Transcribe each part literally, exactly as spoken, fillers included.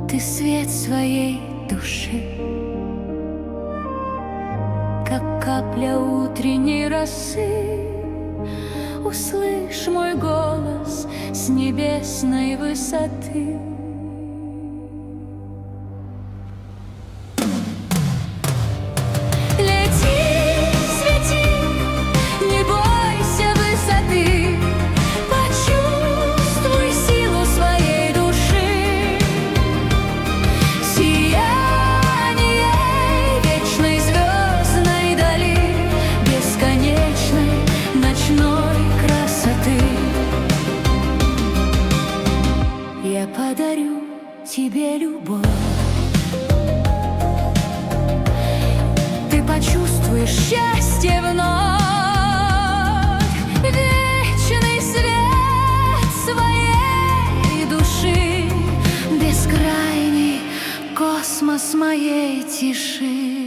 Ты свет своей души, как капля утренней росы. Услышь мой голос с небесной высоты. Я подарю тебе любовь. Ты почувствуешь счастье вновь, вечный свет своей души, бескрайний космос моей тиши.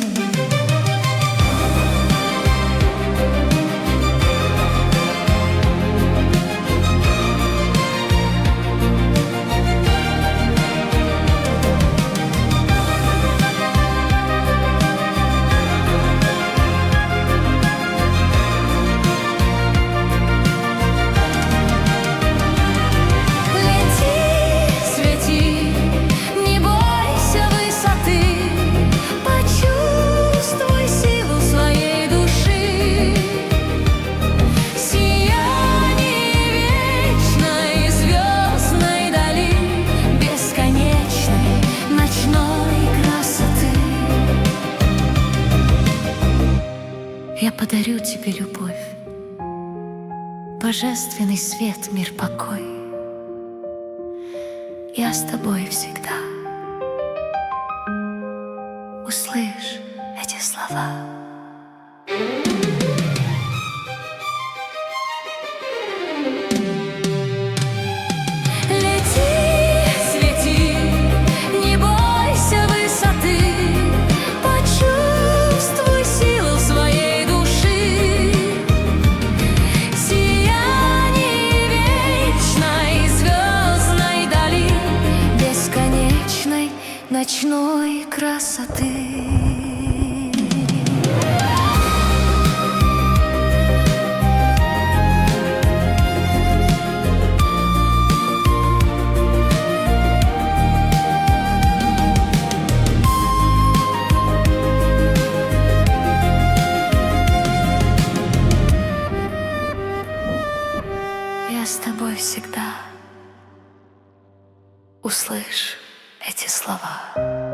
Я подарю тебе любовь, божественный свет, мир, покой. Я с тобой всегда. Услышь эти слова. Ночной красоты. Я с тобой всегда. Услышь эти слова.